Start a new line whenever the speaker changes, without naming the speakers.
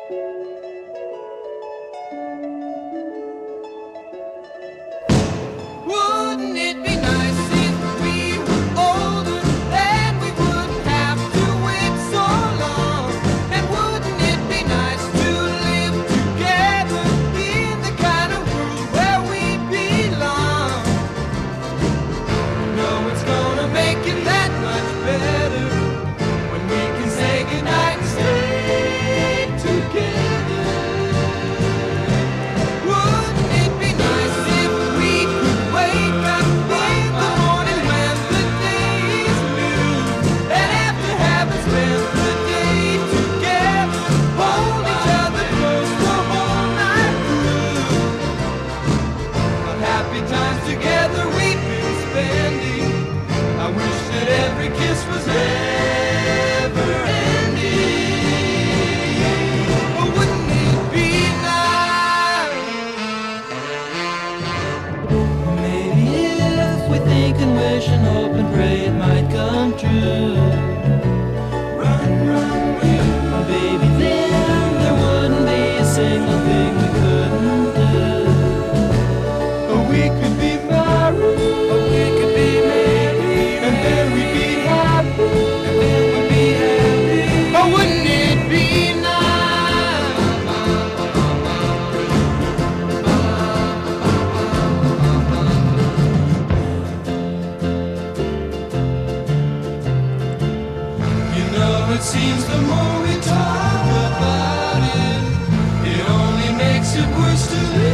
Wouldn't it be nice if we were older and we wouldn't have to wait so long? And wouldn't it be nice to live together in the kind of world where we belong? No, it's gonna make it that much better when we can say goodnight and stay together. Wouldn't it be nice if we could wake up in the morning when the day is new, and after having spent the day together, hold each other close the whole night through? What happy times together we've been spending. I wish that every kiss was never ending. Oh, wouldn't it be nice? Maybe if we think and wish and hope and pray it might come true. Run, run, baby, then there wouldn't be a single thing we couldn't do. Oh, we could be married, oh, we could be married, and then we'd be happy, and then we'd be happy. Oh, wouldn't it be nice? You know, it seems the more we talk about it, it only makes it worse to live.